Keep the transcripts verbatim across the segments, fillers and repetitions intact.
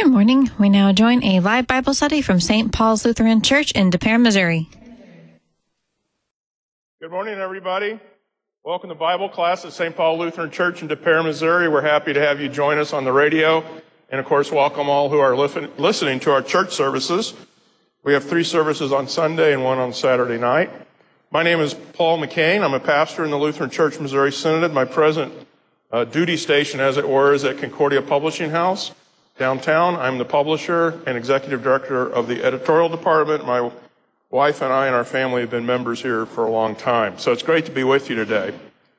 Good morning. We now join a live Bible study from Saint Paul's Lutheran Church in De Pere, Missouri. Good morning, everybody. Welcome to Bible class at Saint Paul Lutheran Church in De Pere, Missouri. We're happy to have you join us on the radio. And, of course, welcome all who are listening to our church services. We have three services on Sunday and one on Saturday night. My name is Paul McCain. I'm a pastor in the Lutheran Church Missouri Synod. My present uh, duty station, as it were, is at Concordia Publishing House downtown. I'm the publisher and executive director of the editorial department. My wife and I and our family have been members here for a long time. So it's great to be with you today.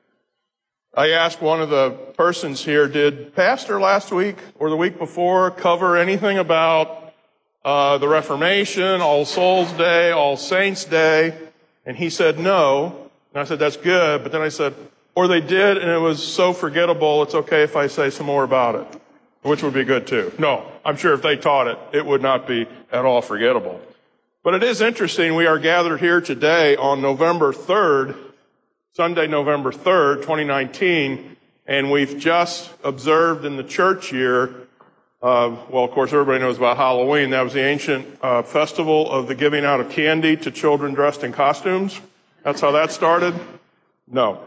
I asked one of the persons here, did Pastor last week or the week before cover anything about uh, the Reformation, All Souls Day, All Saints Day? And he said no. And I said, that's good. But then I said, or they did, and it was so forgettable, it's okay if I say some more about it. Which would be good too. No, I'm sure if they taught it, it would not be at all forgettable. But it is interesting, we are gathered here today on November third, Sunday, November third, twenty nineteen, and we've just observed in the church year, uh, well, of course, everybody knows about Halloween. That was the ancient uh, festival of the giving out of candy to children dressed in costumes. That's how that started? No.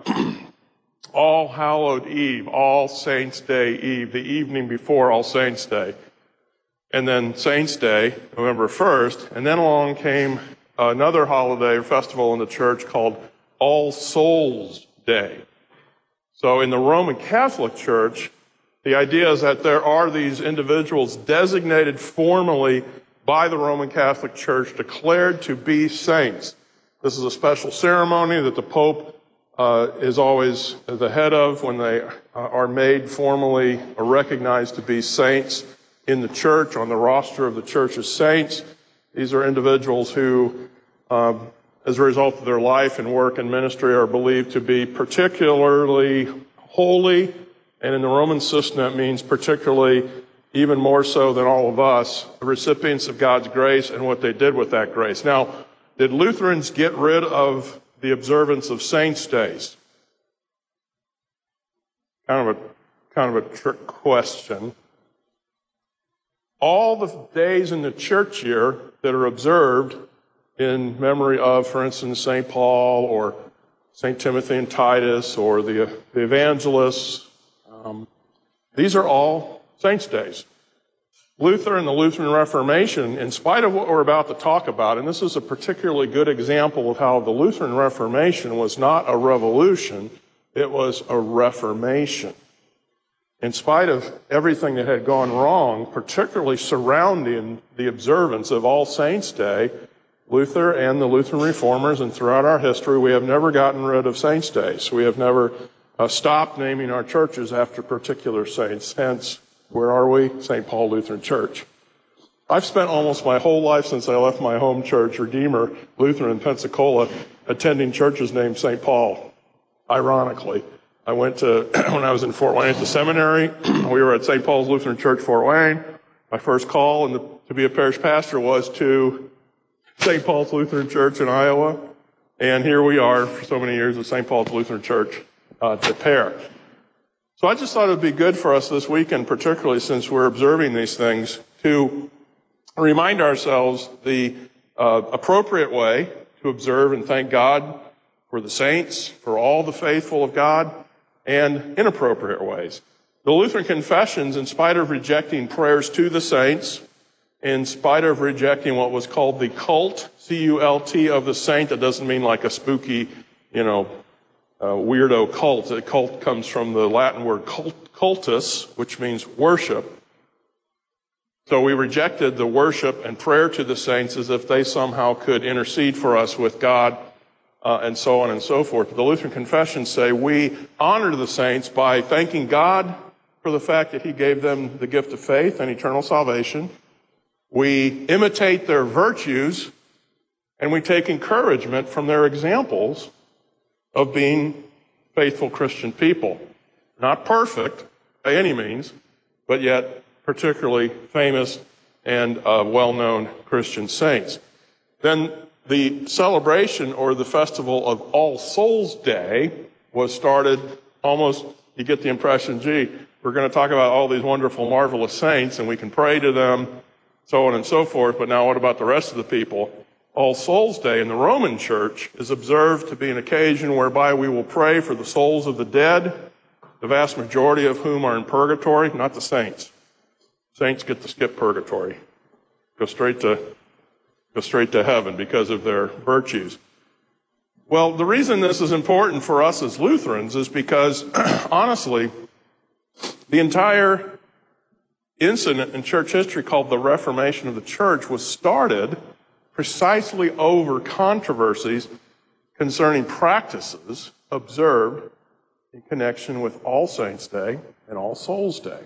All Hallowed Eve, All Saints Day Eve, the evening before All Saints Day. And then Saints Day, November first, and then along came another holiday or festival in the church called All Souls Day. So in the Roman Catholic Church, the idea is that there are these individuals designated formally by the Roman Catholic Church, declared to be saints. This is a special ceremony that the Pope Uh, is always the head of when they uh, are made formally or recognized to be saints in the church, on the roster of the church's saints. These are individuals who, um, as a result of their life and work and ministry, are believed to be particularly holy, and in the Roman system that means particularly, even more so than all of us, the recipients of God's grace and what they did with that grace. Now, did Lutherans get rid of the observance of saints' days? Kind of a kind of a trick question. All the days in the church year that are observed in memory of, for instance, Saint Paul or Saint Timothy and Titus or the, the evangelists, um, these are all saints' days. Luther and the Lutheran Reformation, in spite of what we're about to talk about, and this is a particularly good example of how the Lutheran Reformation was not a revolution, it was a reformation. In spite of everything that had gone wrong, particularly surrounding the observance of All Saints' Day, Luther and the Lutheran Reformers, and throughout our history, we have never gotten rid of Saints' Days. We have never uh, stopped naming our churches after particular saints. Hence, where are we? Saint Paul Lutheran Church. I've spent almost my whole life since I left my home church, Redeemer Lutheran in Pensacola, attending churches named Saint Paul. Ironically, I went to, when I was in Fort Wayne at the seminary, we were at Saint Paul's Lutheran Church, Fort Wayne. My first call in the, to be a parish pastor was to Saint Paul's Lutheran Church in Iowa. And here we are for so many years at Saint Paul's Lutheran Church, uh, De Pere. So I just thought it would be good for us this weekend, particularly since we're observing these things, to remind ourselves the uh, appropriate way to observe and thank God for the saints, for all the faithful of God, and inappropriate ways. The Lutheran confessions, in spite of rejecting prayers to the saints, in spite of rejecting what was called the cult, C U L T, of the saint, that doesn't mean like a spooky, you know, Uh, weirdo cult. The cult comes from the Latin word cult, cultus, which means worship. So we rejected the worship and prayer to the saints as if they somehow could intercede for us with God, uh, and so on and so forth. The Lutheran confessions say we honor the saints by thanking God for the fact that he gave them the gift of faith and eternal salvation. We imitate their virtues, and we take encouragement from their examples of being faithful Christian people. Not perfect by any means, but yet particularly famous and uh, well-known Christian saints. Then the celebration or the festival of All Souls Day was started almost, you get the impression, gee, we're going to talk about all these wonderful, marvelous saints, and we can pray to them, so on and so forth, but now what about the rest of the people? All Souls Day in the Roman Church is observed to be an occasion whereby we will pray for the souls of the dead, the vast majority of whom are in purgatory, not the saints. Saints get to skip purgatory, go straight to, go straight to heaven because of their virtues. Well, the reason this is important for us as Lutherans is because, honestly, the entire incident in church history called the Reformation of the Church was started precisely over controversies concerning practices observed in connection with All Saints' Day and All Souls' Day.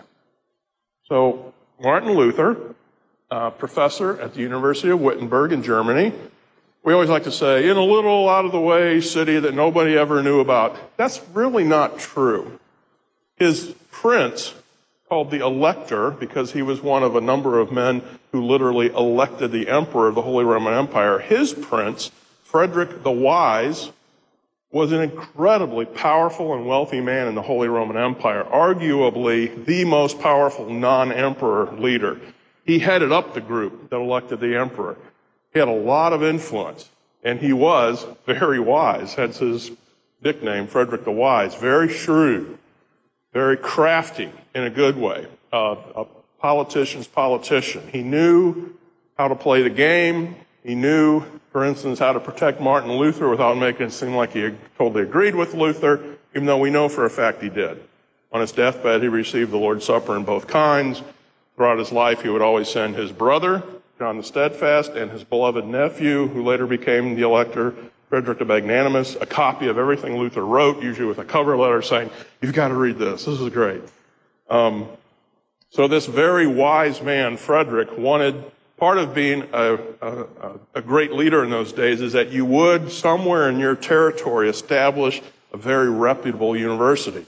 So, Martin Luther, uh, professor at the University of Wittenberg in Germany, we always like to say, in a little out-of-the-way city that nobody ever knew about. That's really not true. His prince, called the Elector, because he was one of a number of men who literally elected the emperor of the Holy Roman Empire, his prince, Frederick the Wise, was an incredibly powerful and wealthy man in the Holy Roman Empire, arguably the most powerful non-emperor leader. He headed up the group that elected the emperor. He had a lot of influence, and he was very wise, hence his nickname, Frederick the Wise, very shrewd, very crafty in a good way, uh, a politician's politician. He knew how to play the game. He knew, for instance, how to protect Martin Luther without making it seem like he totally agreed with Luther, even though we know for a fact he did. On his deathbed, he received the Lord's Supper in both kinds. Throughout his life, he would always send his brother, John the Steadfast, and his beloved nephew, who later became the Elector, Frederick the Magnanimous, a copy of everything Luther wrote, usually with a cover letter saying, "You've got to read this. This is great." Um, so this very wise man, Frederick, wanted, part of being a, a, a great leader in those days is that you would, somewhere in your territory, establish a very reputable university.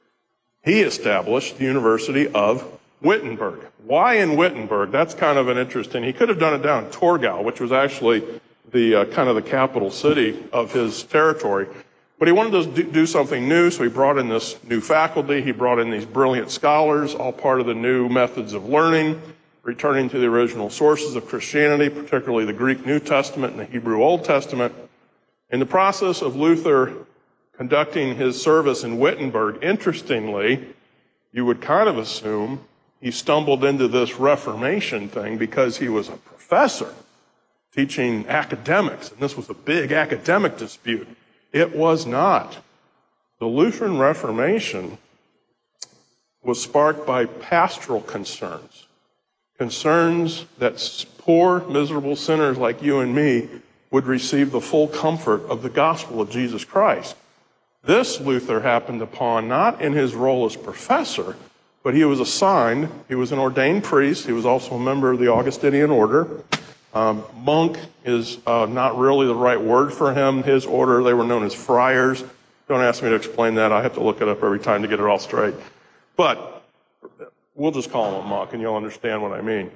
He established the University of Wittenberg. Why in Wittenberg? That's kind of an interesting. He could have done it down in Torgau, which was actually the uh, kind of the capital city of his territory. But he wanted to do, do something new, so he brought in this new faculty. He brought in these brilliant scholars, all part of the new methods of learning, returning to the original sources of Christianity, particularly the Greek New Testament and the Hebrew Old Testament. In the process of Luther conducting his service in Wittenberg, interestingly, you would kind of assume he stumbled into this Reformation thing because he was a professor teaching academics, and this was a big academic dispute. It was not. The Lutheran Reformation was sparked by pastoral concerns, concerns that poor, miserable sinners like you and me would receive the full comfort of the gospel of Jesus Christ. This Luther happened upon not in his role as professor, but he was assigned, he was an ordained priest, he was also a member of the Augustinian order. Um, monk is uh, not really the right word for him. His order, they were known as friars. Don't ask me to explain that. I have to look it up every time to get it all straight. But we'll just call him a monk, and you'll understand what I mean.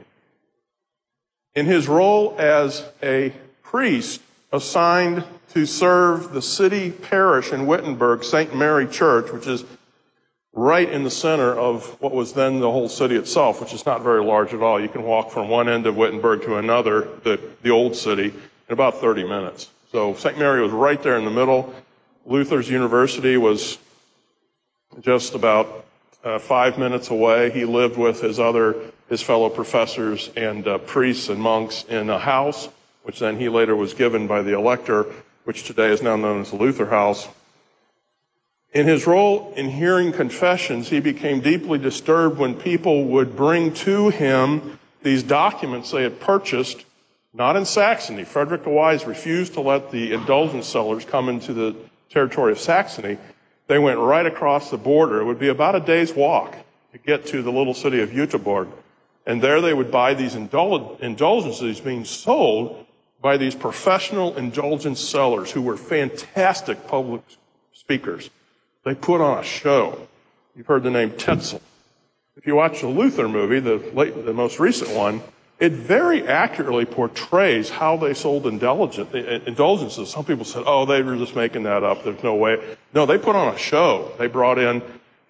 In his role as a priest assigned to serve the city parish in Wittenberg, Saint Mary Church, which is right in the center of what was then the whole city itself, which is not very large at all. You can walk from one end of Wittenberg to another, the, the old city, in about thirty minutes. So Saint Mary was right there in the middle. Luther's university was just about uh, five minutes away. He lived with his other, his fellow professors and uh, priests and monks in a house, which then he later was given by the Elector, which today is now known as the Luther House. In his role in hearing confessions, he became deeply disturbed when people would bring to him these documents they had purchased, not in Saxony. Frederick the Wise refused to let the indulgence sellers come into the territory of Saxony. They went right across the border. It would be about a day's walk to get to the little city of Jüterbog. And there they would buy these indul- indulgences being sold by these professional indulgence sellers who were fantastic public speakers. They put on a show. You've heard the name Tetzel. If you watch the Luther movie, the, late, the most recent one, it very accurately portrays how they sold indulgences. Some people said, oh, they were just making that up. There's no way. No, they put on a show. They brought in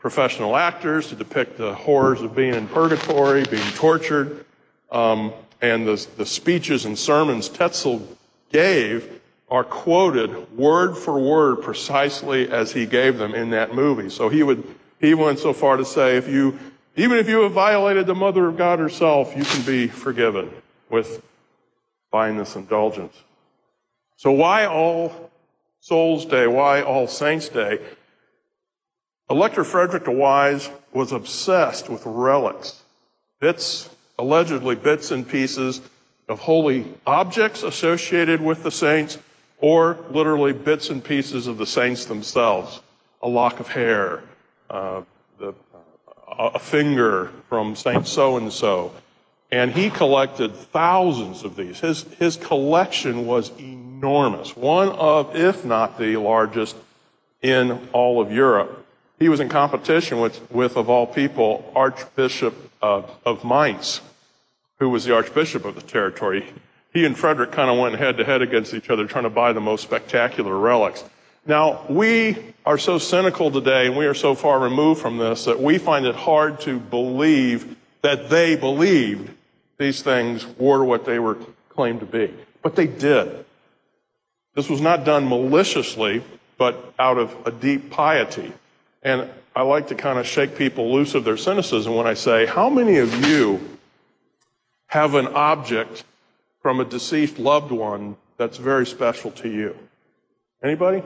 professional actors to depict the horrors of being in purgatory, being tortured. Um, and the, the speeches and sermons Tetzel gave are quoted word for word precisely as he gave them in that movie. So he would he went so far to say, if you even if you have violated the Mother of God herself, you can be forgiven with buying this indulgence. So why All Souls Day? Why All Saints Day? Elector Frederick the Wise was obsessed with relics, bits, allegedly bits and pieces of holy objects associated with the saints, or literally bits and pieces of the saints themselves. A lock of hair, uh, the, uh, a finger from Saint so-and-so. And he collected thousands of these. His, his collection was enormous, one of, if not the largest in all of Europe. He was in competition with, with of all people, Archbishop of, of Mainz, who was the Archbishop of the territory. He and Frederick kind of went head-to-head against each other, trying to buy the most spectacular relics. Now, we are so cynical today, and we are so far removed from this, that we find it hard to believe that they believed these things were what they were claimed to be. But they did. This was not done maliciously, but out of a deep piety. And I like to kind of shake people loose of their cynicism when I say, how many of you have an object from a deceased loved one that's very special to you? Anybody?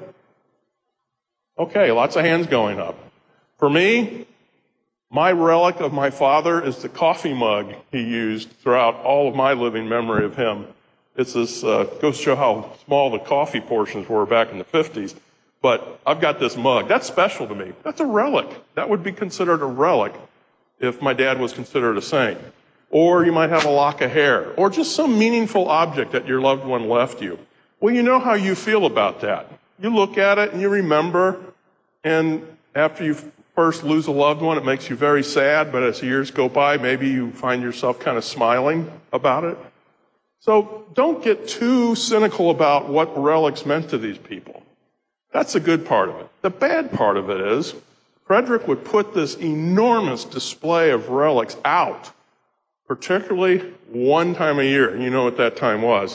Okay, lots of hands going up. For me, my relic of my father is the coffee mug he used throughout all of my living memory of him. It's this, uh, goes to show how small the coffee portions were back in the fifties. But I've got this mug. That's special to me. That's a relic. That would be considered a relic if my dad was considered a saint. Or you might have a lock of hair, or just some meaningful object that your loved one left you. Well, you know how you feel about that. You look at it and you remember, and after you first lose a loved one, it makes you very sad, but as years go by, maybe you find yourself kind of smiling about it. So don't get too cynical about what relics meant to these people. That's the good part of it. The bad part of it is, Frederick would put this enormous display of relics out, particularly one time a year. And you know what that time was?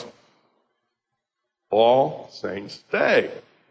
All Saints' Day.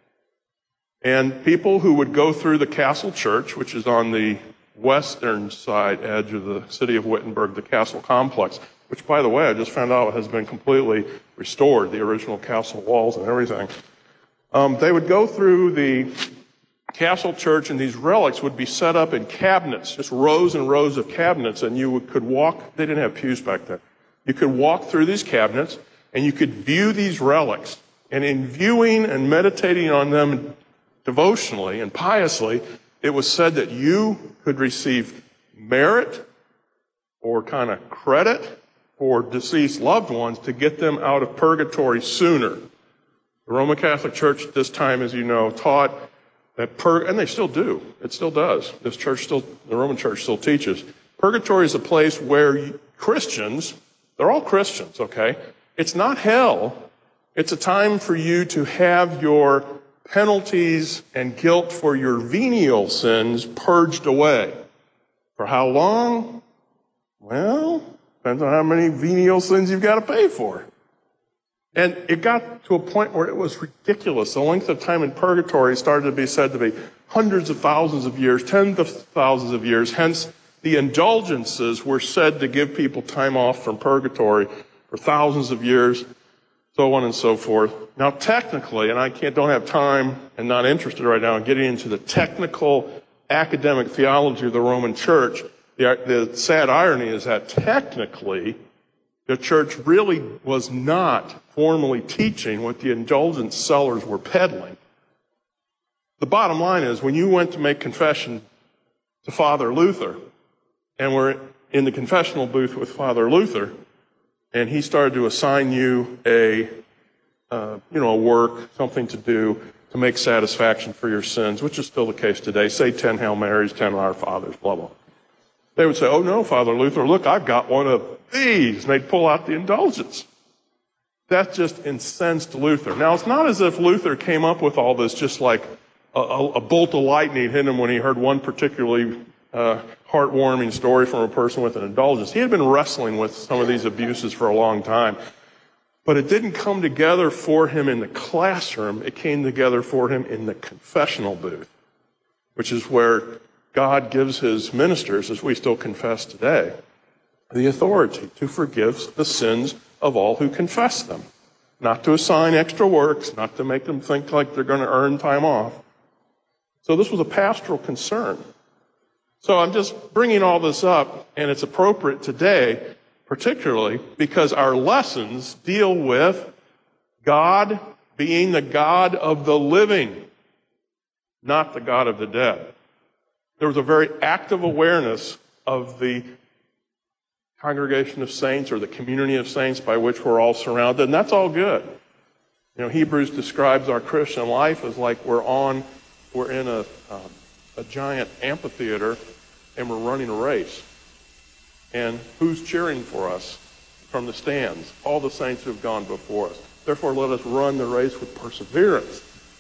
And people who would go through the Castle Church, which is on the western side edge of the city of Wittenberg, the castle complex, which, by the way, I just found out has been completely restored, the original castle walls and everything. Um, they would go through the castle church, and these relics would be set up in cabinets, just rows and rows of cabinets, and you would, could walk. They didn't have pews back then. You could walk through these cabinets, and you could view these relics. And in viewing and meditating on them devotionally and piously, it was said that you could receive merit or kind of credit for deceased loved ones to get them out of purgatory sooner. The Roman Catholic Church at this time, as you know, taught that pur- and they still do. It still does. This church still, the Roman Church still teaches. Purgatory is a place where Christians, they're all Christians, okay? It's not hell. It's a time for you to have your penalties and guilt for your venial sins purged away. For how long? Well, depends on how many venial sins you've got to pay for. And it got to a point where it was ridiculous. The length of time in purgatory started to be said to be hundreds of thousands of years, tens of thousands of years. Hence, the indulgences were said to give people time off from purgatory for thousands of years, so on and so forth. Now, technically, and I can't, don't have time and not interested right now in getting into the technical academic theology of the Roman Church, the, the sad irony is that technically, the church really was not formally teaching what the indulgence sellers were peddling. The bottom line is, when you went to make confession to Father Luther, and were in the confessional booth with Father Luther, and he started to assign you a, uh, you know, a work, something to do to make satisfaction for your sins, which is still the case today. Say ten Hail Marys, ten Our Fathers, blah, blah. They would say, oh no, Father Luther, look, I've got one of these. And they'd pull out the indulgence. That just incensed Luther. Now, it's not as if Luther came up with all this just like a, a bolt of lightning hit him when he heard one particularly uh, heartwarming story from a person with an indulgence. He had been wrestling with some of these abuses for a long time, but it didn't come together for him in the classroom. It came together for him in the confessional booth, which is where God gives his ministers, as we still confess today, the authority to forgive the sins of all who confess them. Not to assign extra works, not to make them think like they're going to earn time off. So this was a pastoral concern. So I'm just bringing all this up, and it's appropriate today, particularly because our lessons deal with God being the God of the living, not the God of the dead. There was a very active awareness of the congregation of saints or the community of saints by which we're all surrounded, and that's all good. You know, Hebrews describes our Christian life as like we're on, we're in a, um, a giant amphitheater and we're running a race. And who's cheering for us from the stands? All the saints who have gone before us. Therefore, let us run the race with perseverance.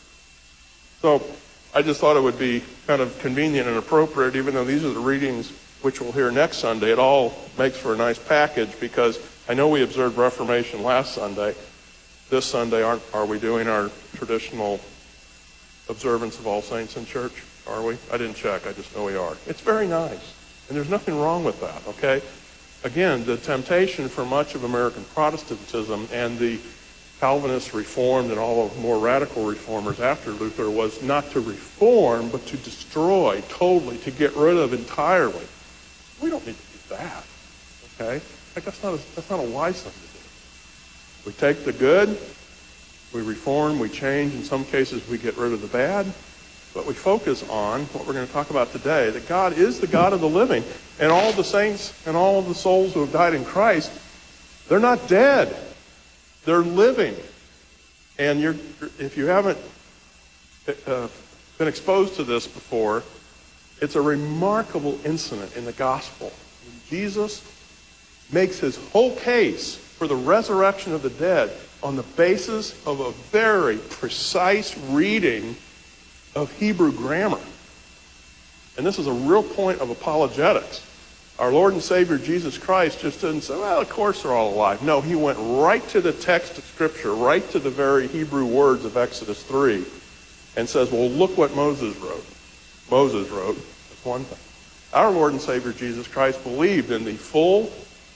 So I just thought it would be kind of convenient and appropriate, even though these are the readings which we'll hear next Sunday. It all makes for a nice package because I know we observed Reformation last Sunday. This Sunday, aren't, are we doing our traditional observance of All Saints in church? Are we? I didn't check. I just know we are. It's very nice. And there's nothing wrong with that, okay? Again, the temptation for much of American Protestantism and the Calvinist Reformed and all of more radical reformers after Luther was not to reform, but to destroy totally, to get rid of entirely. We don't need to do that, okay? Like that's not a, that's not a wise thing to do. We take the good, we reform, we change. In some cases, we get rid of the bad. But we focus on what we're going to talk about today, that God is the God of the living. And all the saints and all of the souls who have died in Christ, they're not dead. They're living. And you're, if you haven't uh, been exposed to this before, it's a remarkable incident in the gospel. Jesus makes his whole case for the resurrection of the dead on the basis of a very precise reading of Hebrew grammar. And this is a real point of apologetics. Our Lord and Savior Jesus Christ just didn't say, well, of course they're all alive. No, he went right to the text of Scripture, right to the very Hebrew words of Exodus three, and says, well, look what Moses wrote. Moses wrote, that's one thing. Our Lord and Savior Jesus Christ believed in the full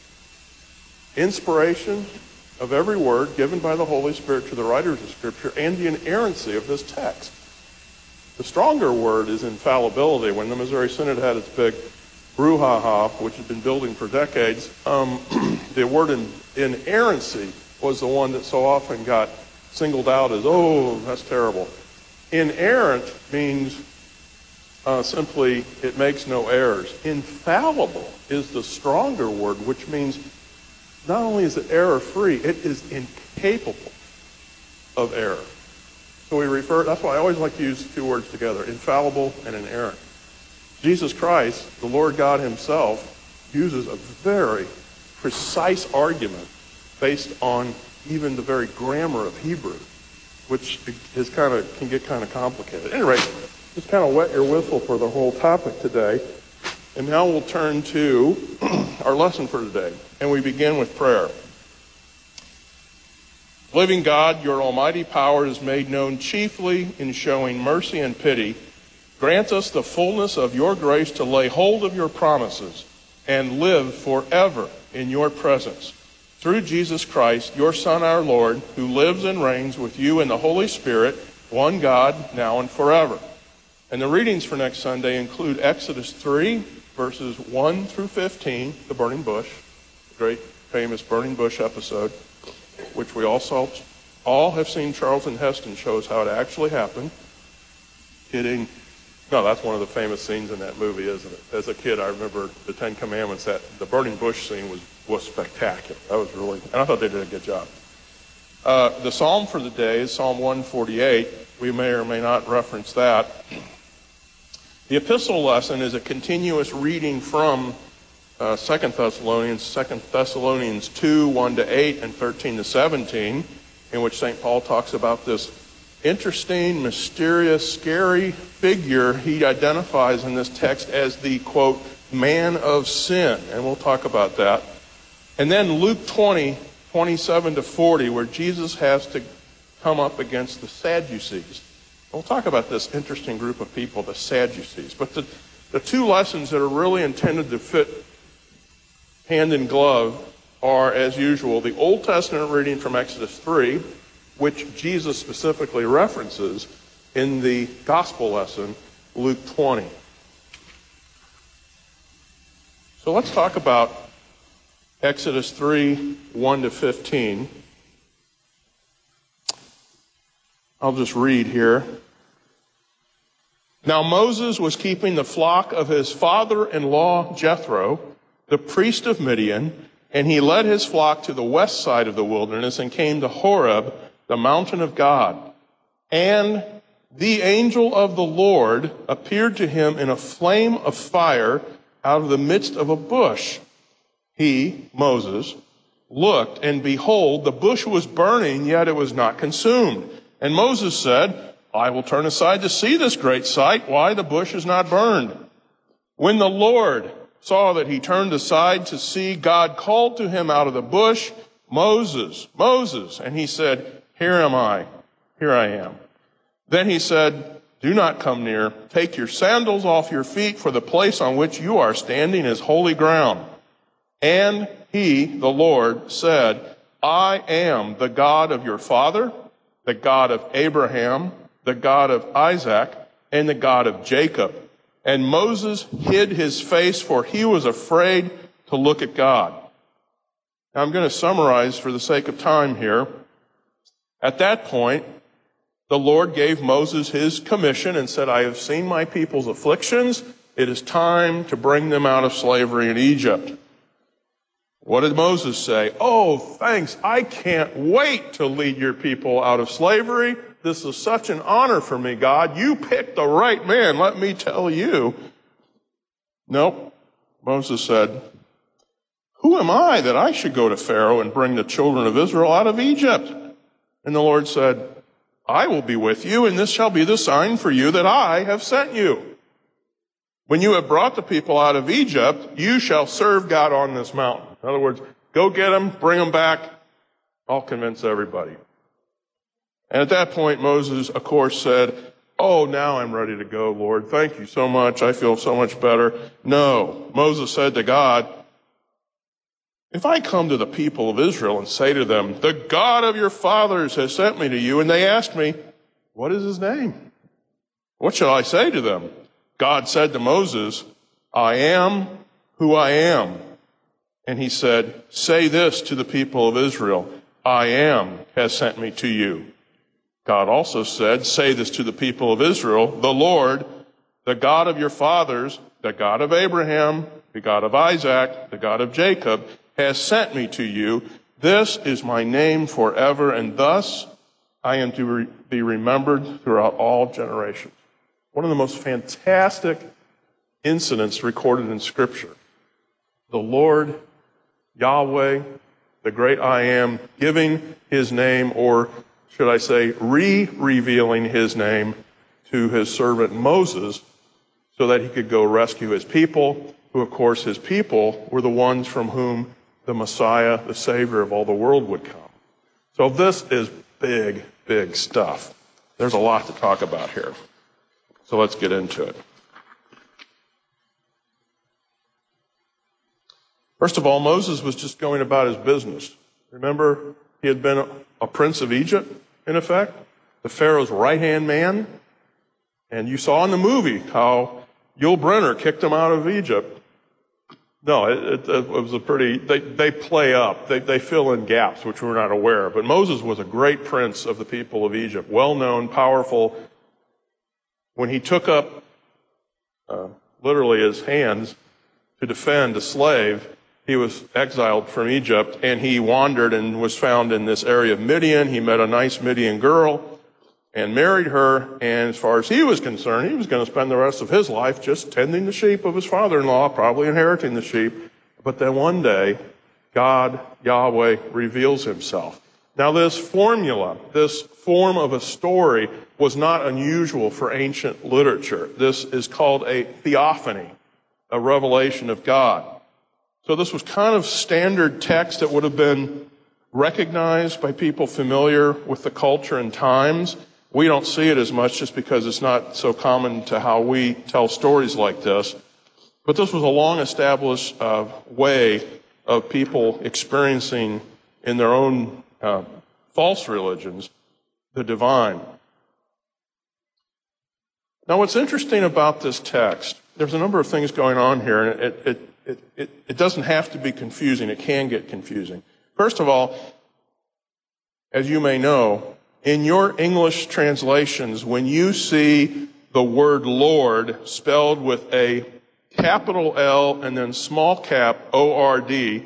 inspiration of every word given by the Holy Spirit to the writers of Scripture and the inerrancy of this text. The stronger word is infallibility. When the Missouri Synod had its big brouhaha, which had been building for decades, um, the word in, inerrancy was the one that so often got singled out as, oh, that's terrible. Inerrant means uh, simply it makes no errors. Infallible is the stronger word, which means not only is it error-free, it is incapable of error. So we refer, that's why I always like to use two words together, infallible and inerrant. Jesus Christ, the Lord God himself, uses a very precise argument based on even the very grammar of Hebrew, which is kind of can get kind of complicated. Anyway, just kind of wet your whistle for the whole topic today. And now we'll turn to our lesson for today. And we begin with prayer. Living God, your almighty power is made known chiefly in showing mercy and pity. Grant us the fullness of your grace to lay hold of your promises and live forever in your presence. Through Jesus Christ, your Son, our Lord, who lives and reigns with you in the Holy Spirit, one God, now and forever. And the readings for next Sunday include Exodus three, verses one through fifteen, the burning bush, the great famous burning bush episode, which we all saw, all have seen. Charlton Heston shows how it actually happened. Kidding. No, that's one of the famous scenes in that movie, isn't it? As a kid, I remember the Ten Commandments. That the burning bush scene was, was spectacular. That was really, and I thought they did a good job. Uh, the psalm for the day is Psalm one forty-eight. We may or may not reference that. The epistle lesson is a continuous reading from Uh, Second Thessalonians, Second Thessalonians two, one to eight, and thirteen to seventeen, in which Saint Paul talks about this interesting, mysterious, scary figure he identifies in this text as the, quote, man of sin. And we'll talk about that. And then Luke twenty, twenty-seven to forty, where Jesus has to come up against the Sadducees. We'll talk about this interesting group of people, the Sadducees. But the, the two lessons that are really intended to fit hand in glove are, as usual, the Old Testament reading from Exodus three, which Jesus specifically references in the gospel lesson, Luke twenty. So let's talk about Exodus three, one to fifteen. I'll just read here. Now Moses was keeping the flock of his father-in-law Jethro, the priest of Midian, and he led his flock to the west side of the wilderness and came to Horeb, the mountain of God. And the angel of the Lord appeared to him in a flame of fire out of the midst of a bush. He, Moses, looked, and behold, the bush was burning, yet it was not consumed. And Moses said, I will turn aside to see this great sight, why the bush is not burned. When the Lord saw that he turned aside to see, God called to him out of the bush, Moses, Moses. And he said, Here am I, here I am. Then he said, Do not come near. Take your sandals off your feet, for the place on which you are standing is holy ground. And he, the Lord, said, I am the God of your father, the God of Abraham, the God of Isaac, and the God of Jacob. And Moses hid his face, for he was afraid to look at God. Now I'm going to summarize for the sake of time here. At that point, the Lord gave Moses his commission and said, I have seen my people's afflictions. It is time to bring them out of slavery in Egypt. What did Moses say? Oh, thanks. I can't wait to lead your people out of slavery. This is such an honor for me, God. You picked the right man, let me tell you. Nope. Moses said, Who am I that I should go to Pharaoh and bring the children of Israel out of Egypt? And the Lord said, I will be with you, and this shall be the sign for you that I have sent you. When you have brought the people out of Egypt, you shall serve God on this mountain. In other words, go get them, bring them back. I'll convince everybody. And at that point, Moses, of course, said, Oh, now I'm ready to go, Lord. Thank you so much. I feel so much better. No. Moses said to God, If I come to the people of Israel and say to them, The God of your fathers has sent me to you, and they ask me, What is his name? What shall I say to them? God said to Moses, I am who I am. And he said, Say this to the people of Israel, I am has sent me to you. God also said, Say this to the people of Israel, the Lord, the God of your fathers, the God of Abraham, the God of Isaac, the God of Jacob, has sent me to you. This is my name forever, and thus I am to re- be remembered throughout all generations. One of the most fantastic incidents recorded in Scripture. The Lord, Yahweh, the great I Am, giving his name, or should I say, re-revealing his name to his servant Moses so that he could go rescue his people, who, of course, his people were the ones from whom the Messiah, the Savior of all the world, would come. So this is big, big stuff. There's a lot to talk about here. So let's get into it. First of all, Moses was just going about his business. Remember, he had been a prince of Egypt, in effect, the Pharaoh's right-hand man. And you saw in the movie how Yul Brynner kicked him out of Egypt. No, it, it, it was a pretty, they, they play up, they, they fill in gaps, which we're not aware of. But Moses was a great prince of the people of Egypt, well-known, powerful. When he took up, uh, literally his hands to defend a slave, he was exiled from Egypt, and he wandered and was found in this area of Midian. He met a nice Midian girl and married her, and as far as he was concerned, he was going to spend the rest of his life just tending the sheep of his father-in-law, probably inheriting the sheep. But then one day, God, Yahweh, reveals himself. Now, this formula, this form of a story, was not unusual for ancient literature. This is called a theophany, a revelation of God. So this was kind of standard text that would have been recognized by people familiar with the culture and times. We don't see it as much just because it's not so common to how we tell stories like this. But this was a long-established uh, way of people experiencing in their own uh, false religions the divine. Now, what's interesting about this text, there's a number of things going on here, and it, it, it, it, it doesn't have to be confusing. It can get confusing. First of all, as you may know, in your English translations, when you see the word Lord spelled with a capital L and then small cap O R D,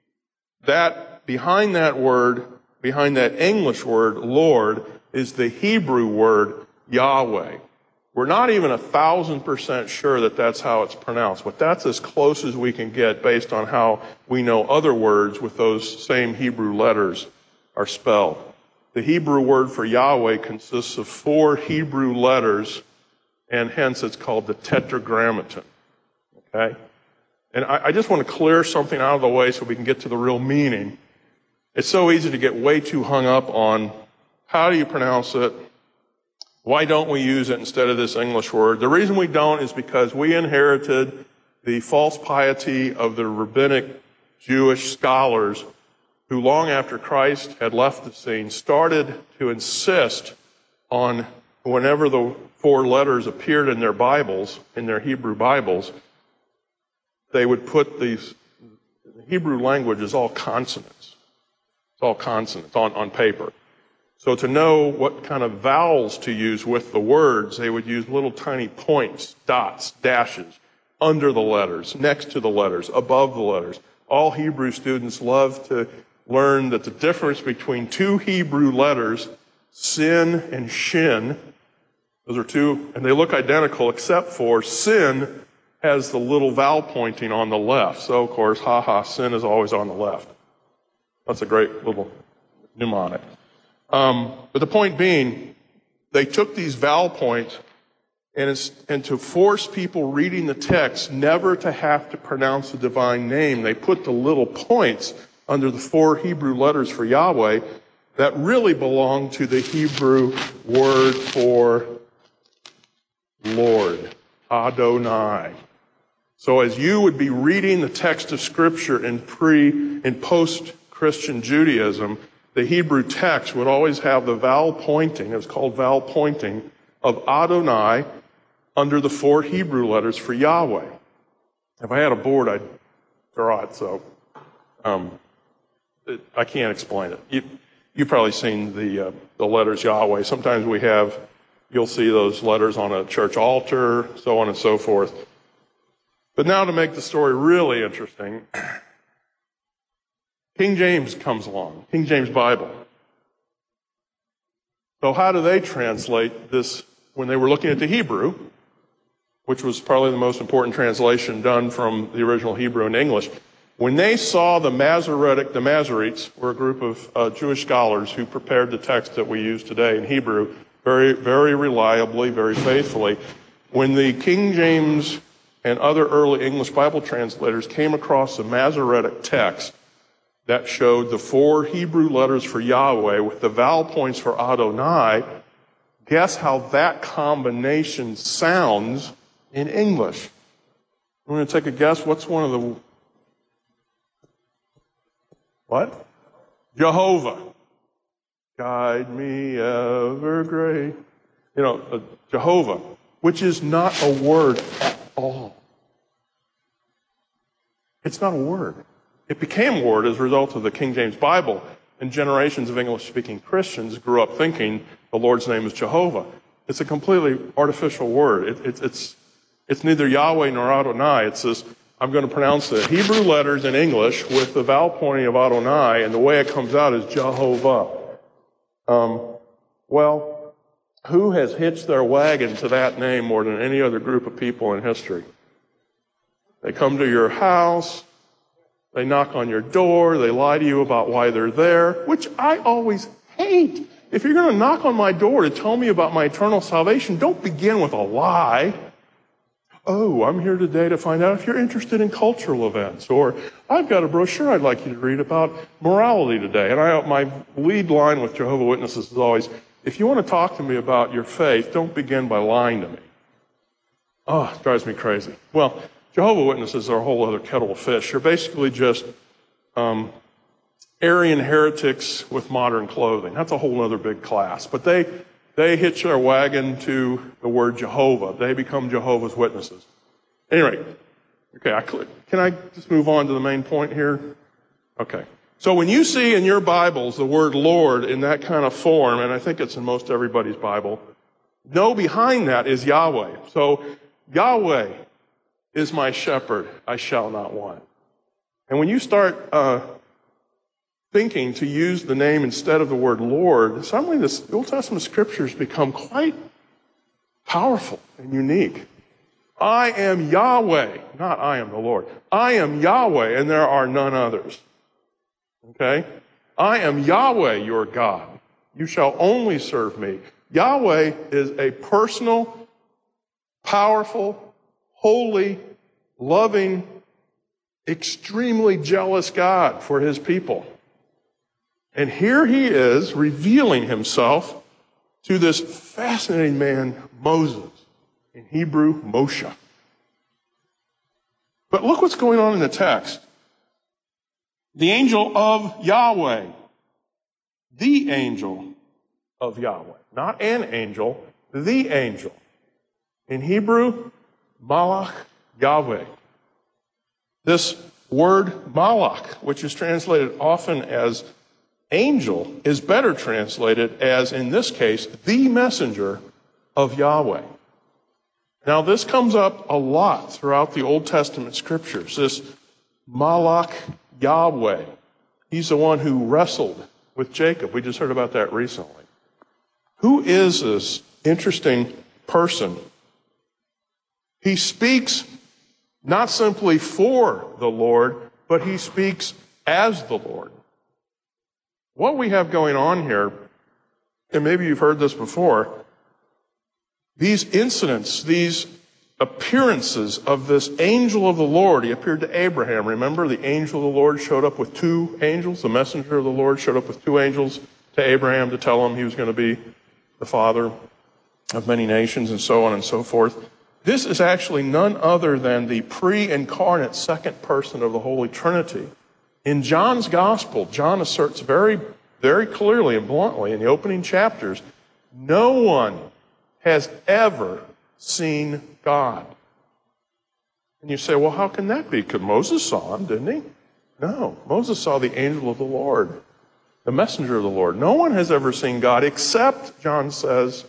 that behind that word, behind that English word, Lord, is the Hebrew word Yahweh. We're not even a thousand percent sure that that's how it's pronounced, but that's as close as we can get based on how we know other words with those same Hebrew letters are spelled. The Hebrew word for Yahweh consists of four Hebrew letters, and hence it's called the Tetragrammaton. Okay? And I, I just want to clear something out of the way so we can get to the real meaning. It's so easy to get way too hung up on how do you pronounce it? Why don't we use it instead of this English word? The reason we don't is because we inherited the false piety of the rabbinic Jewish scholars who, long after Christ had left the scene, started to insist on whenever the four letters appeared in their Bibles, in their Hebrew Bibles, they would put these, the Hebrew language is all consonants. It's all consonants on, on paper. So to know what kind of vowels to use with the words, they would use little tiny points, dots, dashes, under the letters, next to the letters, above the letters. All Hebrew students love to learn that the difference between two Hebrew letters, sin and shin, those are two, and they look identical except for sin has the little vowel pointing on the left. So, of course, ha ha, sin is always on the left. That's a great little mnemonic. Um, but the point being, they took these vowel points and, it's, and to force people reading the text never to have to pronounce the divine name, they put the little points under the four Hebrew letters for Yahweh that really belong to the Hebrew word for Lord, Adonai. So as you would be reading the text of Scripture in pre, in post-Christian Judaism, the Hebrew text would always have the vowel pointing, it was called vowel pointing, of Adonai under the four Hebrew letters for Yahweh. If I had a board, I'd draw it, so um, it, I can't explain it. You, you've probably seen the, uh, the letters Yahweh. Sometimes we have, you'll see those letters on a church altar, so on and so forth. But now to make the story really interesting, King James comes along, King James Bible. So how do they translate this when they were looking at the Hebrew, which was probably the most important translation done from the original Hebrew and English? When they saw the Masoretic, the Masoretes were a group of uh, Jewish scholars who prepared the text that we use today in Hebrew very, very reliably, very faithfully. When the King James and other early English Bible translators came across the Masoretic text that showed the four Hebrew letters for Yahweh with the vowel points for Adonai, guess how that combination sounds in English? I'm going to take a guess. What's one of the... What? Jehovah. Guide me ever great. You know, uh, Jehovah, which is not a word at all. It's not a word. It became a word as a result of the King James Bible, and generations of English-speaking Christians grew up thinking the Lord's name is Jehovah. It's a completely artificial word. It, it, it's, it's neither Yahweh nor Adonai. It's this, I'm going to pronounce the Hebrew letters in English with the vowel pointing of Adonai, and the way it comes out is Jehovah. Um, well, who has hitched their wagon to that name more than any other group of people in history? They come to your house. They knock on your door. They lie to you about why they're there, which I always hate. If you're going to knock on my door to tell me about my eternal salvation, don't begin with a lie. Oh, I'm here today to find out if you're interested in cultural events, or I've got a brochure I'd like you to read about morality today. And I, my lead line with Jehovah's Witnesses is always, if you want to talk to me about your faith, don't begin by lying to me. Oh, it drives me crazy. Well, Jehovah's Witnesses are a whole other kettle of fish. They're basically just um, Aryan heretics with modern clothing. That's a whole other big class. But they... They hitch their wagon to the word Jehovah. They become Jehovah's Witnesses. Anyway, okay, I click. Can I just move on to the main point here? Okay. So when you see in your Bibles the word Lord in that kind of form, and I think it's in most everybody's Bible, know behind that is Yahweh. So Yahweh is my shepherd, I shall not want. And when you start uh, thinking to use the name instead of the word Lord, suddenly the Old Testament scriptures become quite powerful and unique. I am Yahweh, not I am the Lord. I am Yahweh, and there are none others. Okay? I am Yahweh, your God. You shall only serve me. Yahweh is a personal, powerful, holy, loving, extremely jealous God for his people. And here he is revealing himself to this fascinating man, Moses. In Hebrew, Moshe. But look what's going on in the text. The angel of Yahweh. The angel of Yahweh. Not an angel, the angel. In Hebrew, Malach Yahweh. This word Malach, which is translated often as angel, is better translated as, in this case, the messenger of Yahweh. Now, this comes up a lot throughout the Old Testament scriptures, this Malach Yahweh. He's the one who wrestled with Jacob. We just heard about that recently. Who is this interesting person? He speaks not simply for the Lord, but he speaks as the Lord. What we have going on here, and maybe you've heard this before, these incidents, these appearances of this angel of the Lord, he appeared to Abraham. Remember, the angel of the Lord showed up with two angels. The messenger of the Lord showed up with two angels to Abraham to tell him he was going to be the father of many nations and so on and so forth. This is actually none other than the pre-incarnate second person of the Holy Trinity. In John's Gospel, John asserts very, very clearly and bluntly in the opening chapters, no one has ever seen God. And you say, well, how can that be? Because Moses saw him, didn't he? No, Moses saw the angel of the Lord, the messenger of the Lord. No one has ever seen God except, John says,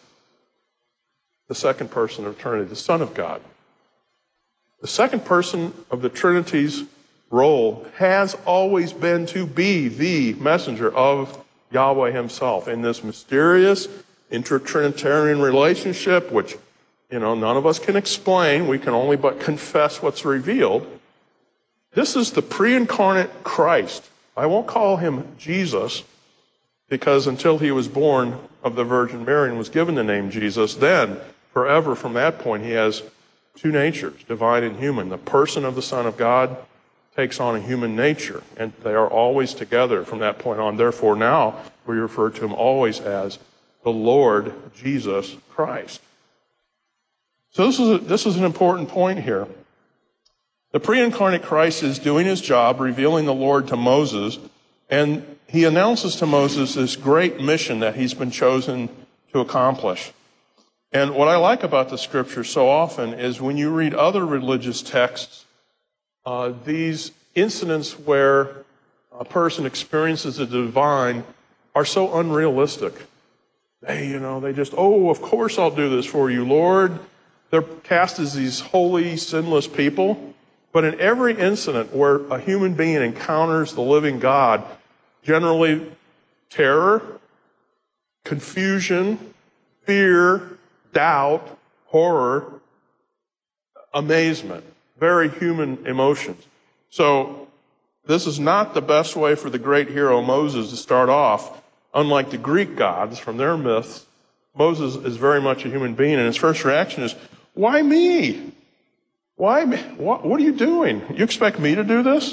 the second person of Trinity, the Son of God. The second person of the Trinity's role has always been to be the messenger of Yahweh himself in this mysterious inter-Trinitarian relationship, which, you know, none of us can explain. We can only but confess what's revealed. This is the pre-incarnate Christ. I won't call him Jesus, because until he was born of the Virgin Mary and was given the name Jesus, then forever from that point he has two natures, divine and human. The person of the Son of God takes on a human nature, and they are always together from that point on. Therefore, now we refer to him always as the Lord Jesus Christ. So this is, a, this is an important point here. The pre-incarnate Christ is doing his job, revealing the Lord to Moses, and he announces to Moses this great mission that he's been chosen to accomplish. And what I like about the scripture so often is when you read other religious texts, Uh, these incidents where a person experiences the divine are so unrealistic. They, you know, they just, oh, of course I'll do this for you, Lord. They're cast as these holy, sinless people. But in every incident where a human being encounters the living God, generally terror, confusion, fear, doubt, horror, amazement. Very human emotions. So This is not the best way for the great hero Moses to start off. Unlike the Greek gods from their myths, Moses is very much a human being, and his first reaction is, why me? Why me? What, what are you doing? You expect me to do this?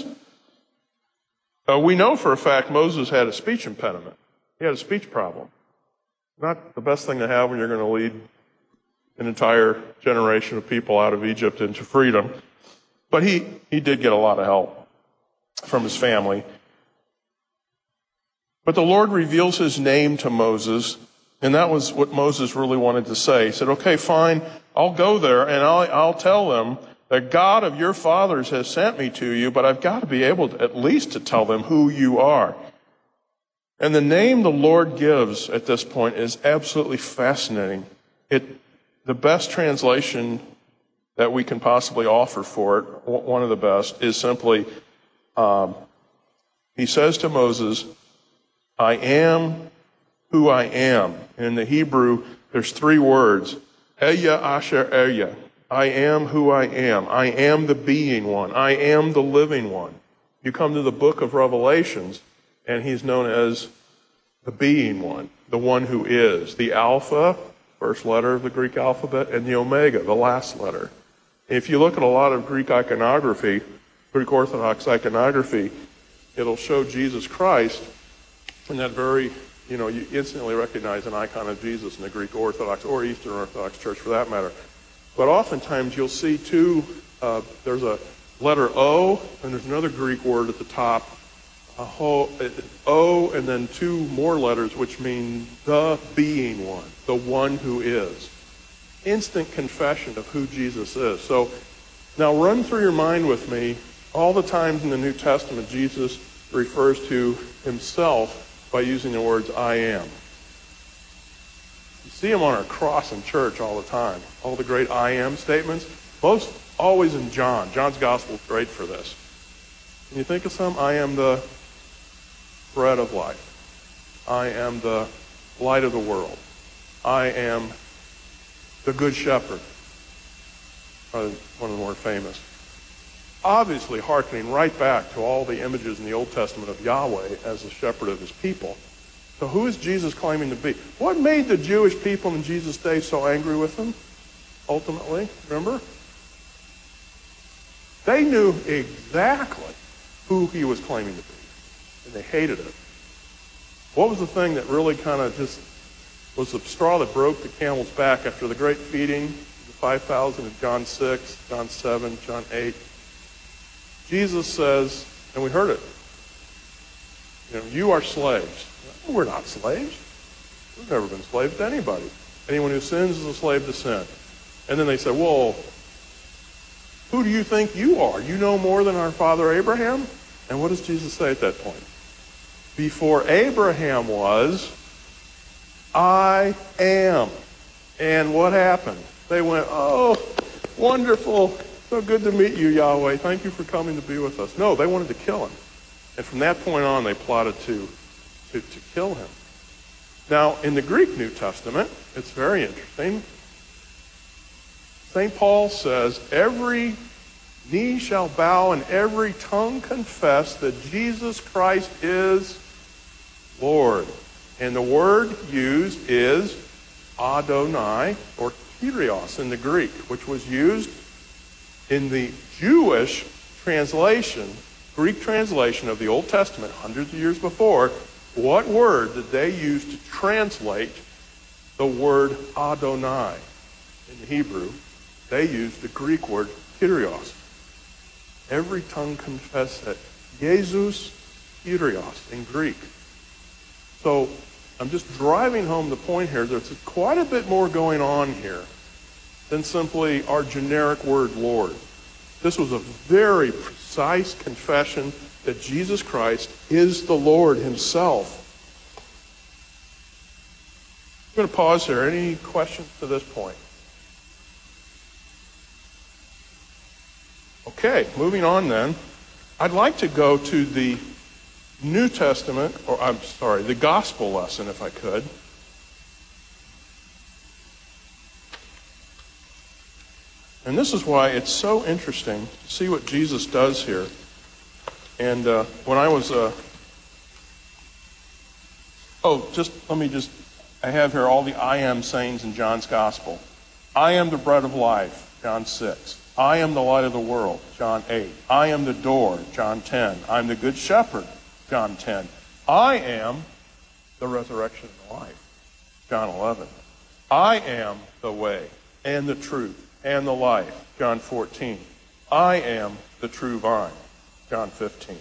Uh, we know for a fact Moses had a speech impediment. He had a speech problem. Not the best thing to have when you're going to lead an entire generation of people out of Egypt into freedom. But he, he did get a lot of help from his family. But the Lord reveals his name to Moses, and that was what Moses really wanted to say. He said, okay, fine, I'll go there, and I'll, I'll tell them that God of your fathers has sent me to you, but I've got to be able to, at least to tell them who you are. And the name the Lord gives at this point is absolutely fascinating. It, the best translation that we can possibly offer for it, one of the best, is simply, um, he says to Moses, I am who I am. And in the Hebrew, there's three words, Eya Asher Eya. I am who I am. I am the being one. I am the living one. You come to the book of Revelations, and he's known as the being one, the one who is. The Alpha, first letter of the Greek alphabet, and the Omega, the last letter. If you look at a lot of Greek iconography, Greek Orthodox iconography, it'll show Jesus Christ, and that very, you know, you instantly recognize an icon of Jesus in the Greek Orthodox or Eastern Orthodox Church for that matter. But oftentimes you'll see two, uh, there's a letter O, and there's another Greek word at the top, a whole, O, and then two more letters, which mean the being one, the one who is. Instant confession of who Jesus is. So now run through your mind with me all the times in the New Testament Jesus refers to himself by using the words I am. You see him on our cross in church all the time. All the great I am statements. Most always in John. John's gospel is great for this. Can you think of some? I am the bread of life. I am the light of the world. I am the good shepherd. Probably one of the more famous. Obviously hearkening right back to all the images in the Old Testament of Yahweh as the shepherd of his people. So who is Jesus claiming to be? What made the Jewish people in Jesus' day so angry with him, ultimately? Remember? They knew exactly who he was claiming to be, and they hated it. What was the thing that really kind of just was the straw that broke the camel's back after the great feeding, the five thousand in John six, John seven, John eight? Jesus says, and we heard it, you know, you are slaves. We're not slaves. We've never been slaves to anybody. Anyone who sins is a slave to sin. And then they said, well, who do you think you are? You know more than our father Abraham? And what does Jesus say at that point? Before Abraham was, I am. And what happened? They went, oh, wonderful. So good to meet you, Yahweh. Thank you for coming to be with us. No, they wanted to kill him. And from that point on, they plotted to To, to kill him. Now, in the Greek New Testament, it's very interesting. Saint Paul says, every knee shall bow and every tongue confess that Jesus Christ is Lord. And the word used is Adonai, or Kyrios in the Greek, which was used in the Jewish translation, Greek translation of the Old Testament hundreds of years before. What word did they use to translate the word Adonai in the Hebrew? They used the Greek word Kyrios. Every tongue confess that Jesus Kyrios in Greek. So I'm just driving home the point here. There's quite a bit more going on here than simply our generic word Lord. This was a very precise confession that Jesus Christ is the Lord himself. I'm going to pause here. Any questions to this point? Okay, moving on then. I'd like to go to the New Testament, or I'm sorry, the gospel lesson, if I could. And this is why it's so interesting to see what Jesus does here. And uh, when I was, uh, oh, just let me just, I have here all the I am sayings in John's Gospel. I am the bread of life, John six. I am the light of the world, John eight. I am the door, John ten. I am the good shepherd, John ten. I am the resurrection and the life, John eleven. I am the way and the truth and the life, John fourteen. I am the true vine, John fifteen.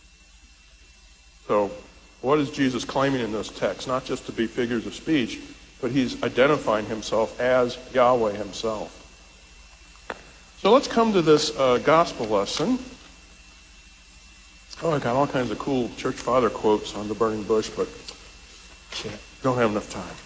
So, what is Jesus claiming in those texts? Not just to be figures of speech, but he's identifying himself as Yahweh himself. So let's come to this uh, gospel lesson. Oh, I got all kinds of cool church father quotes on the burning bush, but can't, don't have enough time.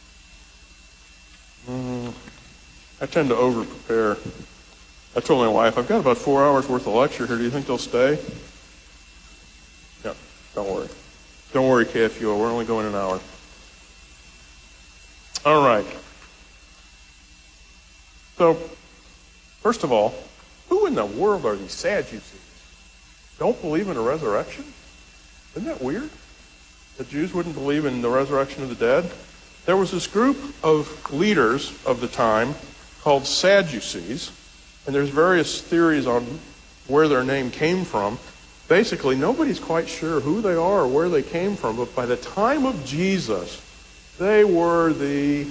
Mm, I tend to over-prepare. I told my wife, I've got about four hours worth of lecture here. Do you think they'll stay? Yeah, don't worry. Don't worry, K F U O. We're only going an hour. All right. So, first of all, who in the world are these Sadducees? Don't believe in a resurrection? Isn't that weird? The Jews wouldn't believe in the resurrection of the dead? There was this group of leaders of the time called Sadducees, and there's various theories on where their name came from. Basically, nobody's quite sure who they are or where they came from, but by the time of Jesus, they were the,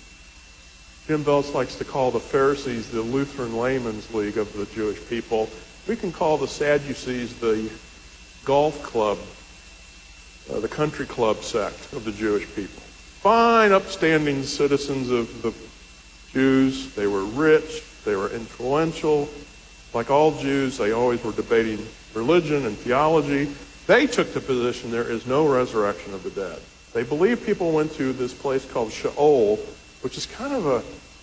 Jim Belts likes to call the Pharisees the Lutheran Layman's League of the Jewish people. We can call the Sadducees the golf club, uh, the country club sect of the Jewish people. Fine, upstanding citizens of the Jews. They were rich. They were influential. Like all Jews, they always were debating religion and theology. They took the position there is no resurrection of the dead. They believe people went to this place called Sheol, which is kind of a,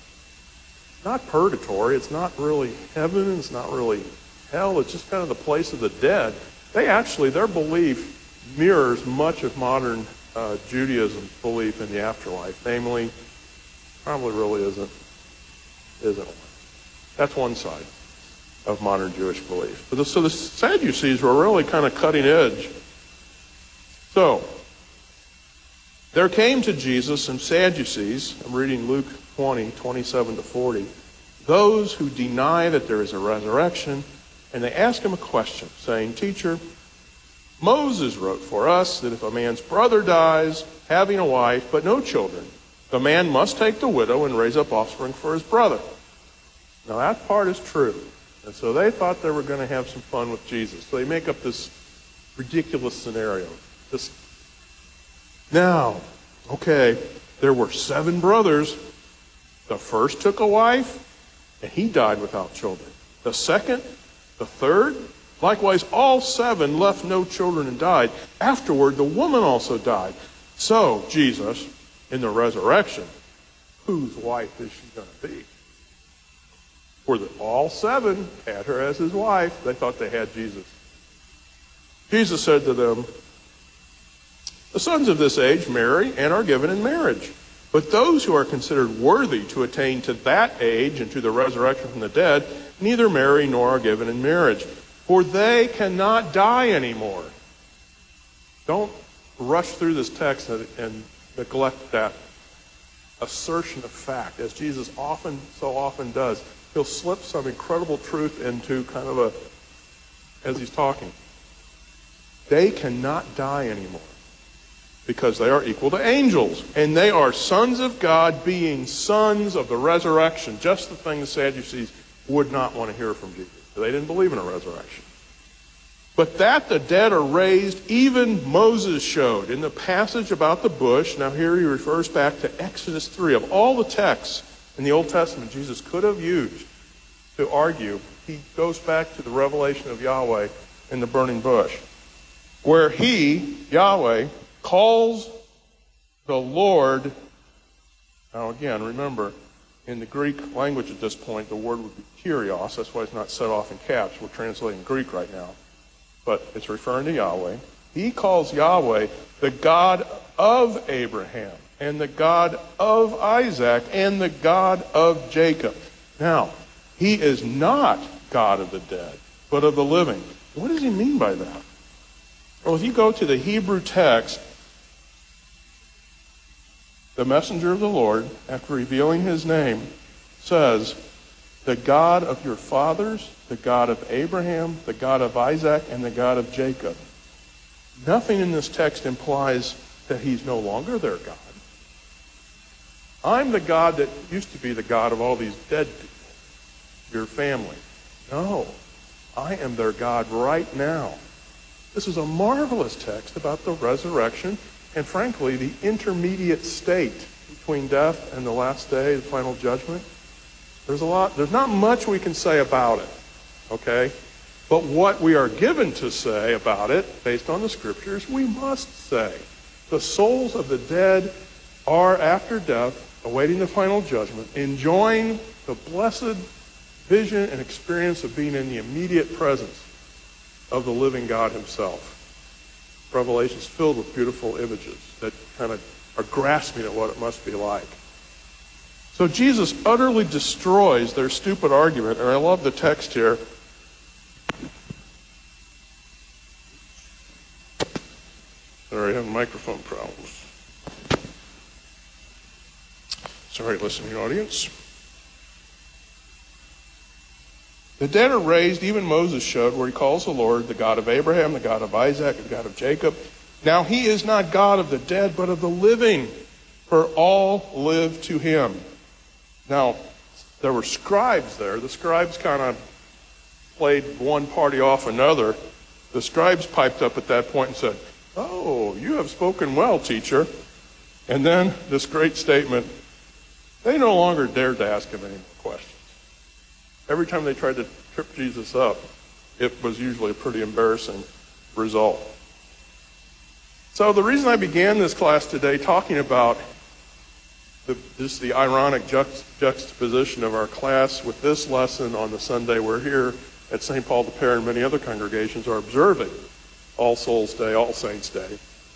not purgatory, it's not really heaven, it's not really hell, it's just kind of the place of the dead. They actually, their belief mirrors much of modern uh, Judaism's belief in the afterlife. Namely, probably really isn't, isn't one. That's one side of modern Jewish belief. But the, so the Sadducees were really kind of cutting edge. So, there came to Jesus some Sadducees, I'm reading Luke twenty, twenty-seven to forty, those who deny that there is a resurrection, and they ask him a question, saying, Teacher, Moses wrote for us that if a man's brother dies, having a wife, but no children, the man must take the widow and raise up offspring for his brother. Now that part is true. And so they thought they were going to have some fun with Jesus. So they make up this ridiculous scenario. This Now, okay, there were seven brothers. The first took a wife, and he died without children. The second, the third, likewise all seven left no children and died. Afterward, the woman also died. So, Jesus, in the resurrection, whose wife is she going to be? For the, all seven had her as his wife. They thought they had Jesus. Jesus said to them, the sons of this age marry and are given in marriage. But those who are considered worthy to attain to that age and to the resurrection from the dead, neither marry nor are given in marriage. For they cannot die anymore. Don't rush through this text and, and neglect that assertion of fact, as Jesus often, so often does. He'll slip some incredible truth into kind of a, as he's talking. They cannot die anymore because they are equal to angels. And they are sons of God, being sons of the resurrection. Just the thing the Sadducees would not want to hear from Jesus. They didn't believe in a resurrection. But that the dead are raised, even Moses showed in the passage about the bush. Now here he refers back to Exodus three. Of all the texts in the Old Testament Jesus could have used to argue, he goes back to the revelation of Yahweh in the burning bush, where he, Yahweh, calls the Lord. Now again, remember, in the Greek language at this point, the word would be Kyrios. That's why it's not set off in caps. We're translating Greek right now. But it's referring to Yahweh. He calls Yahweh the God of Abraham, and the God of Isaac, and the God of Jacob. Now, he is not God of the dead, but of the living. What does he mean by that? Well, if you go to the Hebrew text, the messenger of the Lord, after revealing his name, says, the God of your fathers, the God of Abraham, the God of Isaac, and the God of Jacob. Nothing in this text implies that he's no longer their God. I'm the God that used to be the God of all these dead people, your family. No, I am their God right now. This is a marvelous text about the resurrection and, frankly, the intermediate state between death and the last day, the final judgment. There's a lot, there's not much we can say about it, okay? But what we are given to say about it, based on the scriptures, we must say. The souls of the dead are, after death, awaiting the final judgment, enjoying the blessed vision and experience of being in the immediate presence of the living God himself. Revelation is filled with beautiful images that kind of are grasping at what it must be like. So Jesus utterly destroys their stupid argument, and I love the text here. Sorry, having microphone problems. Sorry, listening audience. The dead are raised, even Moses showed, where he calls the Lord the God of Abraham, the God of Isaac, the God of Jacob. Now he is not God of the dead, but of the living, for all live to him. Now, there were scribes there. The scribes kind of played one party off another. The scribes piped up at that point and said, "Oh, you have spoken well, teacher." And then this great statement, they no longer dared to ask him any more questions. Every time they tried to trip Jesus up, it was usually a pretty embarrassing result. So the reason I began this class today talking about the, just the ironic juxt, juxtaposition of our class with this lesson on the Sunday we're here at Saint Paul the Pair and many other congregations are observing All Souls Day, All Saints Day.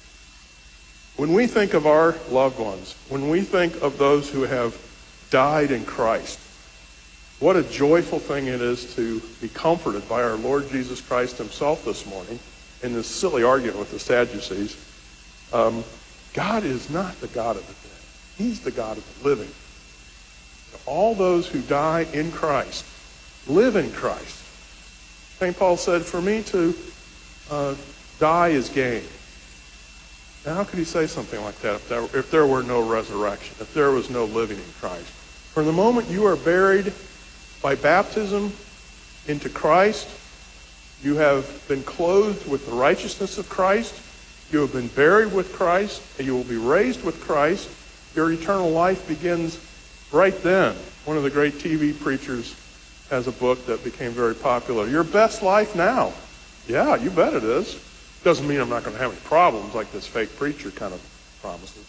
When we think of our loved ones, when we think of those who have died in Christ, what a joyful thing it is to be comforted by our Lord Jesus Christ himself this morning in this silly argument with the Sadducees. Um, God is not the God of the dead. He's the God of the living. All those who die in Christ live in Christ. Saint Paul said, for me to uh, die is gain. Now, how could he say something like that if there, if there were no resurrection, if there was no living in Christ? From the moment you are buried by baptism into Christ, you have been clothed with the righteousness of Christ, you have been buried with Christ, and you will be raised with Christ. Your eternal life begins right then. One of the great T V preachers has a book that became very popular. Your best life now. Yeah, you bet it is. Doesn't mean I'm not going to have any problems like this fake preacher kind of promises.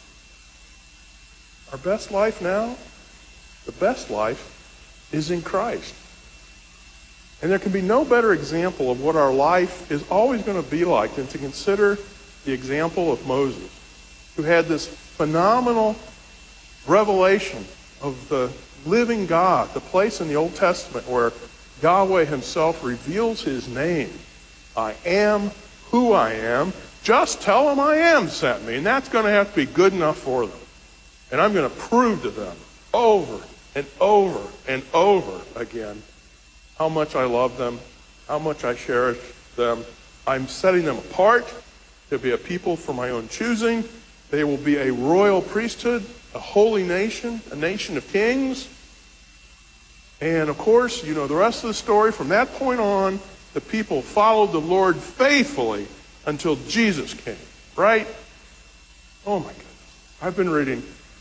Our best life now, the best life, is in Christ. And there can be no better example of what our life is always going to be like than to consider the example of Moses, who had this phenomenal revelation of the living God, the place in the Old Testament where Yahweh himself reveals his name. I am who I am. Just tell them I am sent me. And that's going to have to be good enough for them. And I'm going to prove to them over and over and over again how much I love them, how much I cherish them. I'm setting them apart to be a people for my own choosing. They will be a royal priesthood, a holy nation, a nation of kings. And of course, you know the rest of the story. From that point on, the people followed the Lord faithfully until Jesus came, right? Oh my goodness. I've been reading,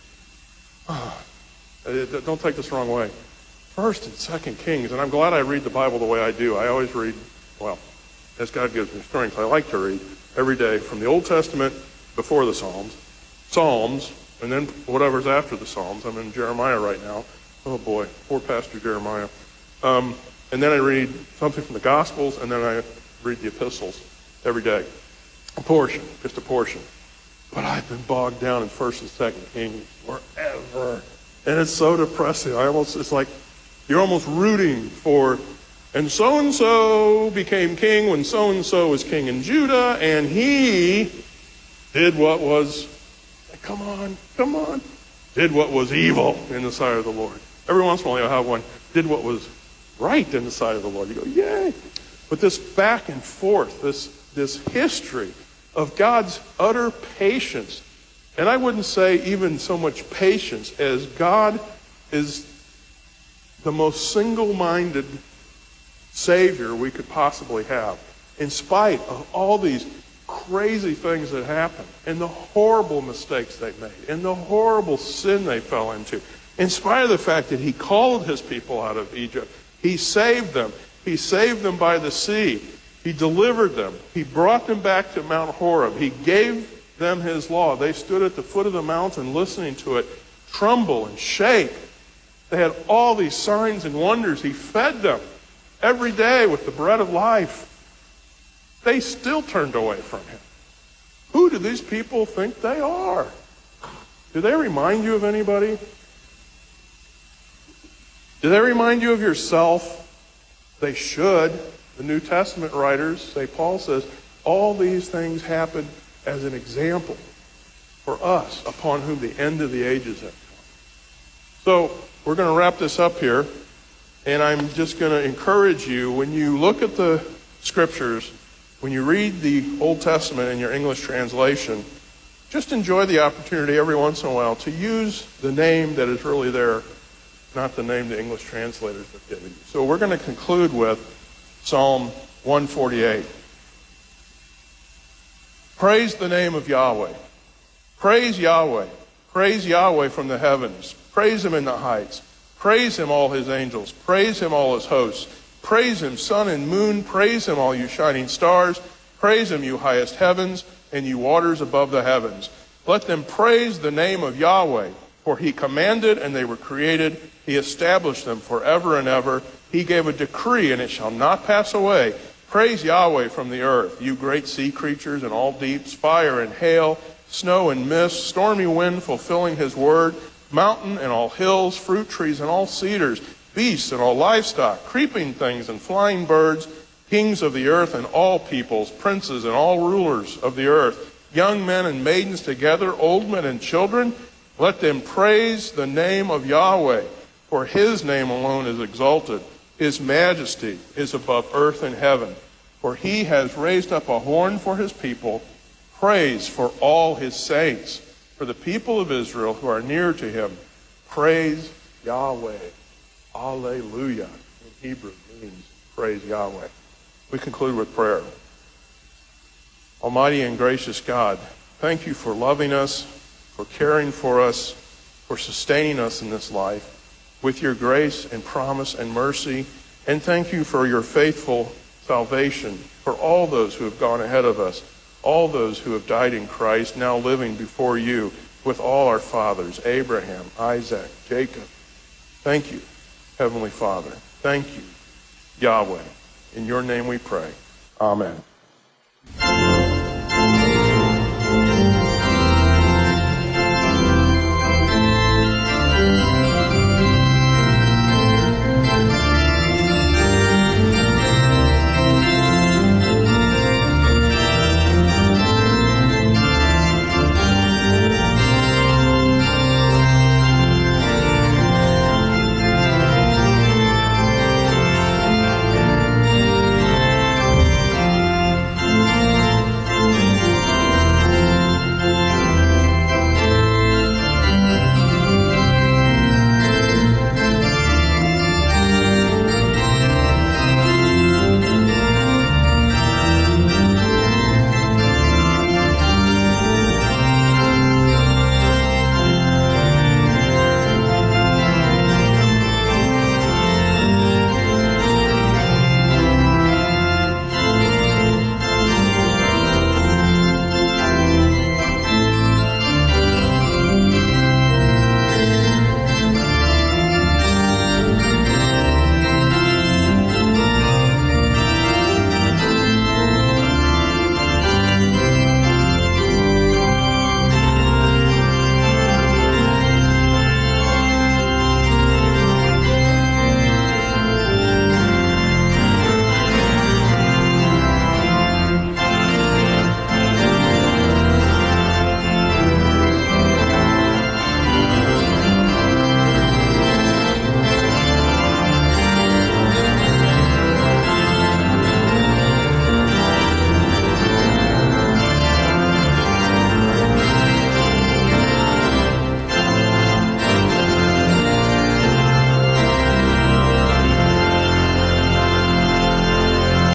oh, don't take this the wrong way, First and Second Kings, and I'm glad I read the Bible the way I do. I always read, well, as God gives me strength, I like to read every day from the Old Testament before the Psalms, Psalms, and then whatever's after the Psalms. I'm in Jeremiah right now. Oh boy, poor Pastor Jeremiah. Um, and then I read something from the Gospels, and then I read the epistles every day. A portion, just a portion. But I've been bogged down in First and Second Kings forever. And it's so depressing. I almost, it's like you're almost rooting for And so-and-so became king when so-and-so was king in Judah, and he did what was, come on, come on, did what was evil in the sight of the Lord. Every once in a while you'll have one, did what was right in the sight of the Lord. You go, yay. But this back and forth, this, this history of God's utter patience, and I wouldn't say even so much patience as God is the most single-minded Savior we could possibly have, in spite of all these crazy things that happened, and the horrible mistakes they made, and the horrible sin they fell into. In spite of the fact that he called his people out of Egypt, he saved them. He saved them by the sea. He delivered them. He brought them back to Mount Horeb. He gave them his law. They stood at the foot of the mountain listening to it tremble and shake. They had all these signs and wonders. He fed them every day with the bread of life. They still turned away from him. Who do these people think they are? Do they remind you of anybody? Do they remind you of yourself? They should. The New Testament writers, Saint Paul says, all these things happened as an example for us upon whom the end of the ages have come. So we're going to wrap this up here, and I'm just going to encourage you, when you look at the scriptures, when you read the Old Testament in your English translation, just enjoy the opportunity every once in a while to use the name that is really there, not the name the English translators have given you. So we're going to conclude with Psalm one forty-eight. Praise the name of Yahweh. Praise Yahweh. Praise Yahweh from the heavens. Praise him in the heights. Praise him, all his angels. Praise him, all his hosts. Praise him, sun and moon. Praise him, all you shining stars. Praise him, you highest heavens, and you waters above the heavens. Let them praise the name of Yahweh, for he commanded and they were created. He established them forever and ever. He gave a decree, and it shall not pass away. Praise Yahweh from the earth, you great sea creatures and all deeps, fire and hail, snow and mist, stormy wind fulfilling his word, mountain and all hills, fruit trees and all cedars, beasts and all livestock, creeping things and flying birds, kings of the earth and all peoples, princes and all rulers of the earth, young men and maidens together, old men and children. Let them praise the name of Yahweh, for his name alone is exalted. His majesty is above earth and heaven. For he has raised up a horn for his people, praise for all his saints, for the people of Israel who are near to him. Praise Yahweh. Alleluia in Hebrew means praise Yahweh. We conclude with prayer. Almighty and gracious God, thank you for loving us, for caring for us, for sustaining us in this life with your grace and promise and mercy. And thank you for your faithful salvation for all those who have gone ahead of us, all those who have died in Christ, now living before you with all our fathers, Abraham, Isaac, Jacob. Thank you, Heavenly Father. Thank you, Yahweh. In your name we pray. Amen.